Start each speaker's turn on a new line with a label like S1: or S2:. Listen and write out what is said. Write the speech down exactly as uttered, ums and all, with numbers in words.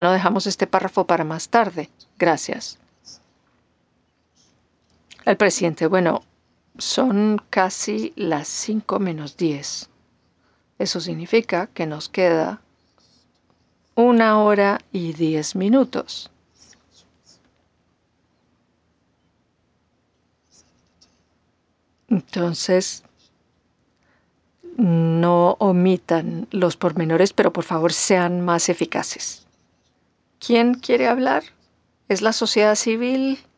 S1: No dejamos este párrafo para más tarde. Gracias. El presidente, bueno, son casi las cinco menos diez. Eso significa que nos queda una hora y diez minutos. Entonces, no omitan los pormenores, pero por favor sean más eficaces. ¿Quién quiere hablar? ¿Es la sociedad civil?